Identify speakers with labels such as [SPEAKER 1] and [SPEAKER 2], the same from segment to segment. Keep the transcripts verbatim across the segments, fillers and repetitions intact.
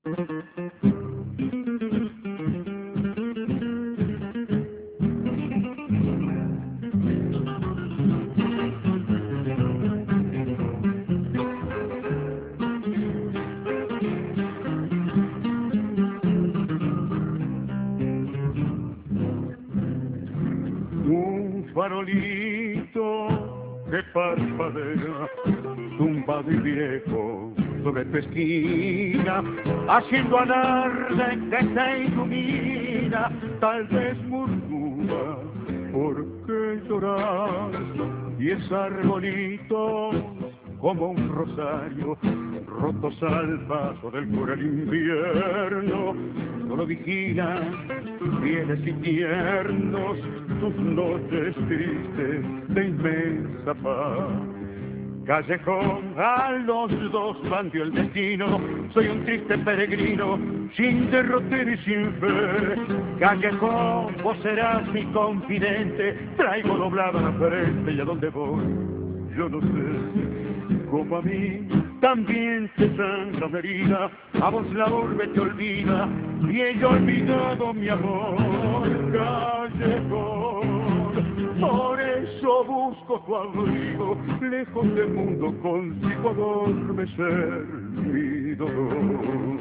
[SPEAKER 1] Un farolito que parpadea, tumbado y viejo sobre tu esquina, haciendo alarde que te ilumina, tal vez murmura, ¿por qué llorar? Y es arbolito como un rosario, rotos al paso del cruel invierno, solo vigila tus fieles y tiernos, tus noches tristes de inmensa paz. Callejón, a los dos bandió el destino, soy un triste peregrino, sin derrotero y sin fe. Callejón, vos serás mi confidente, traigo doblada la frente y a dónde voy, yo no sé. Como a mí también te sangra una herida, a vos la orbe te olvida, y he olvidado mi amor. Callejón, por eso busco tu abrigo, lejos del mundo consigo adormecer mi dolor.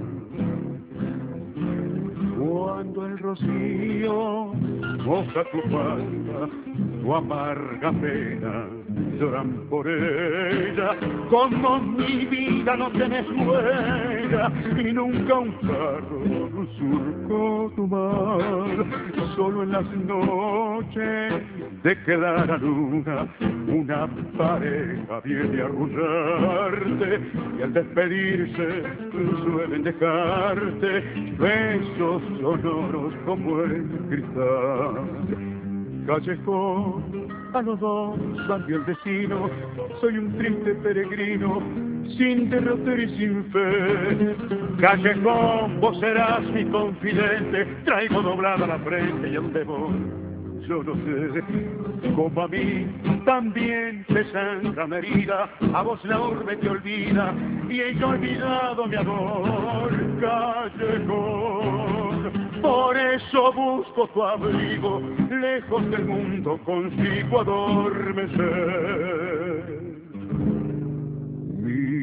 [SPEAKER 1] Cuando el rocío moja tu falda, tu amarga pena, lloran por ella, como mi vida no tenés huella, y nunca un carro surcó tu mar. Solo en las noches de que da la luna, una pareja viene a arrullarte, y al despedirse suelen dejarte besos sonoros como el cristal. Callejón, a los dos bandió el destino, soy un triste peregrino, sin derrotero y sin fe. Callejón, vos serás mi confidente, traigo doblada la frente y a dónde voy, yo no sé. Como a mí también te sangra una herida, a vos la urbe te olvida, y he olvidado mi amor. Callejón, por eso busco tu abrigo, lejos del mundo consigo adormecer mi